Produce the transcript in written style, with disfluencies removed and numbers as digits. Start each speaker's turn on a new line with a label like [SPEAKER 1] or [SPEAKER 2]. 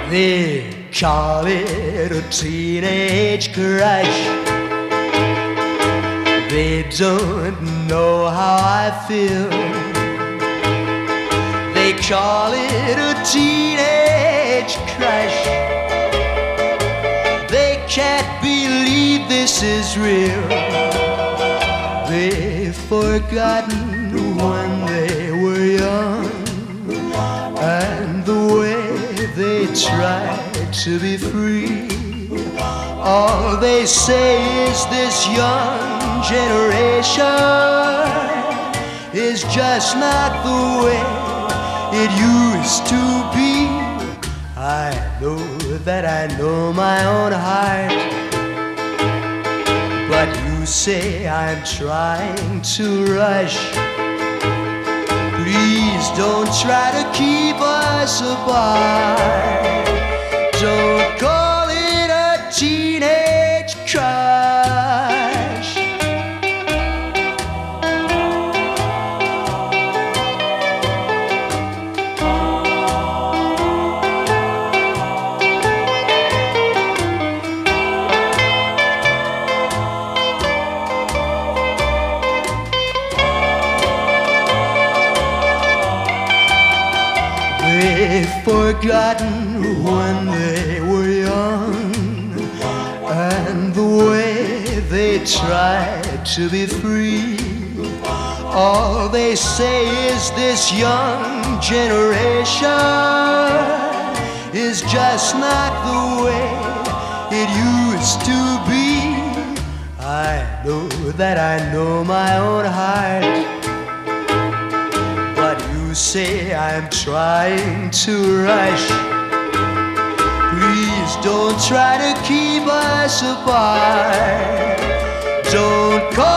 [SPEAKER 1] They call it a teenage crush. They don't know how I feel. They call it a teenage crush. They can't believe this is real. They've forgotten when they were young and the way they tried to be free. All they say is this young generation is just not the way it used to be. I know that I know my own heart, but you say I'm trying to rush. Please don't try to keep us apart. Don't call it a teenage crush. They've forgotten when they were young and the way they tried to be free. All they say is this young generation is just not the way it used to be. I know that I know my own heart, you say I'm trying to rush. Please don't try to keep us apart. Don't call